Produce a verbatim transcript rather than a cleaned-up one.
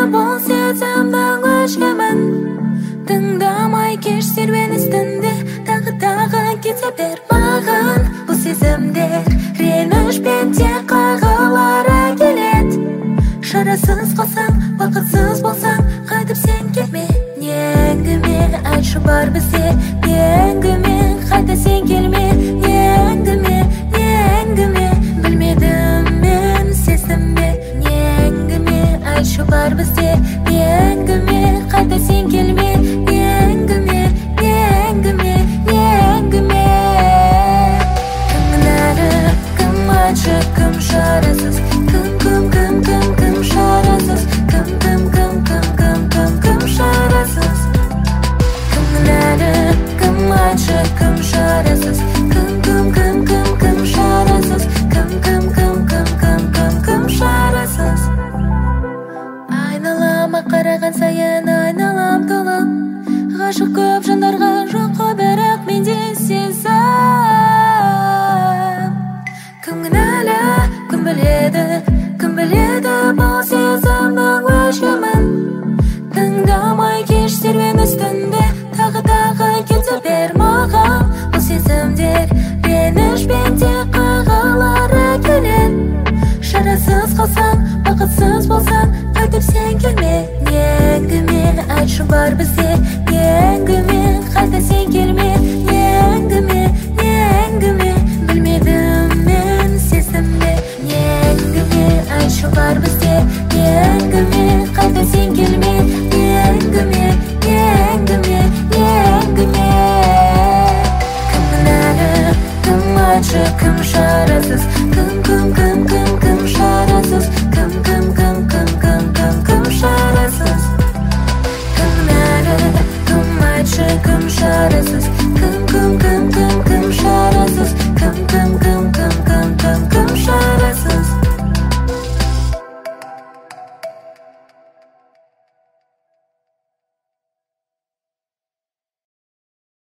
бұл сезімнің өшкемін. Тыңдамай кеш серуен үстінде, тағы тағы кете бер маған. Бұл сезімдер ренішпен тек қайғылары келет. Шарасыз қалсаң, бақытсыз болсаң, қайтып сен келме. Не әңгіме, айтшы бар бізде. Не әңгіме, қайта сен келме. Не әңгіме, не әңгіме, білмедім мен, сездім бе. Не әңгіме, айтшы бар бізде. Не әңгіме, қайта сен келме. Не әңгіме, не әңгіме, не әңгіме. Кім кінәлі, кім айтшы, кім шарасыз. Кім, кім, кім, кім, кім шарасыз. Кім, кім, кім, кім, кім, кім, кім шарасыз. Кім кінәлі, кім айтшы, кім шарасыз. Кім, кім, кім, кім, кім шарасыз. Кім, кім, кім, кім, кім, кім, кім шарасыз. Айналама қараған сайын айналам толып, ғашық көп жандарға жоқ бірақ менде сезім. Кім кінәлі, кім біледі, кім біледі бұл сезімнің өшкемін. Тыңдамай кеш серуен үстінде, тағы тағы кете бер маған. Бұл сезімдер ренішпен тек қайғылары келет. Шарасыз қалсаң, бақытсыз болсаң, қайтып сен келме. Не әңгіме, айтшы бар бізде. Не әңгіме, қайта сен келме. Не әңгіме, не әңгіме, білмедім мен, сездім бе. Не әңгіме, айтшы бар бізде. Не әңгіме, қайта сен келме. Не әңгіме, не әңгіме, не әңгіме. Кім кінәлі, кім айтшы, кім шарасыз. Кім, кім, кім, кім, кім шарасыз.